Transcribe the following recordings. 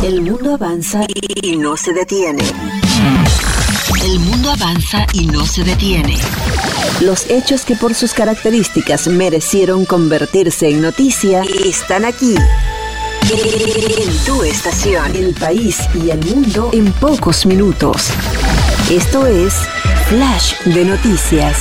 El mundo avanza y no se detiene. El mundo avanza y no se detiene. Los hechos que por sus características merecieron convertirse en noticia están aquí. En tu estación, el país y el mundo en pocos minutos. Esto es Flash de Noticias.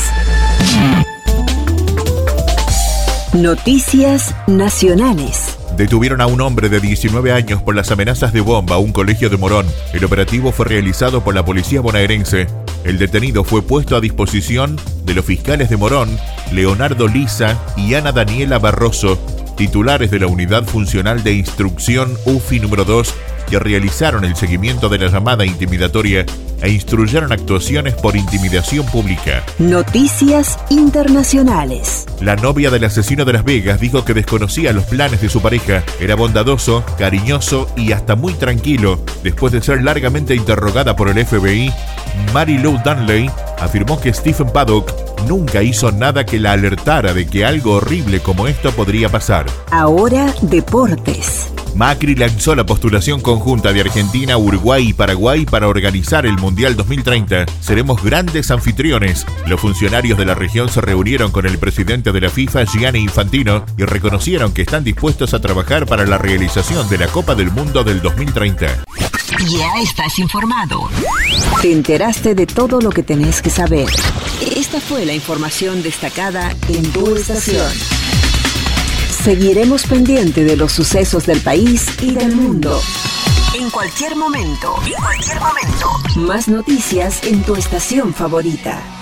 Noticias nacionales. Detuvieron a un hombre de 19 años por las amenazas de bomba a un colegio de Morón. El operativo fue realizado por la policía bonaerense. El detenido fue puesto a disposición de los fiscales de Morón, Leonardo Liza y Ana Daniela Barroso, titulares de la Unidad Funcional de Instrucción UFI número 2, que realizaron el seguimiento de la llamada intimidatoria e instruyeron actuaciones por intimidación pública. Noticias internacionales. La novia del asesino de Las Vegas dijo que desconocía los planes de su pareja. Era bondadoso, cariñoso y hasta muy tranquilo. Después de ser largamente interrogada por el FBI, Mary Lou Dunley afirmó que Stephen Paddock nunca hizo nada que la alertara de que algo horrible como esto podría pasar. Ahora, deportes. Macri lanzó la postulación conjunta de Argentina, Uruguay y Paraguay para organizar el Mundial 2030. Seremos grandes anfitriones. Los funcionarios de la región se reunieron con el presidente de la FIFA, Gianni Infantino, y reconocieron que están dispuestos a trabajar para la realización de la Copa del Mundo del 2030. Ya estás informado. Te enteraste de todo lo que tenés que saber. Esta fue la información destacada en tu estación. Seguiremos pendiente de los sucesos del país y del mundo. En cualquier momento. Más noticias en tu estación favorita.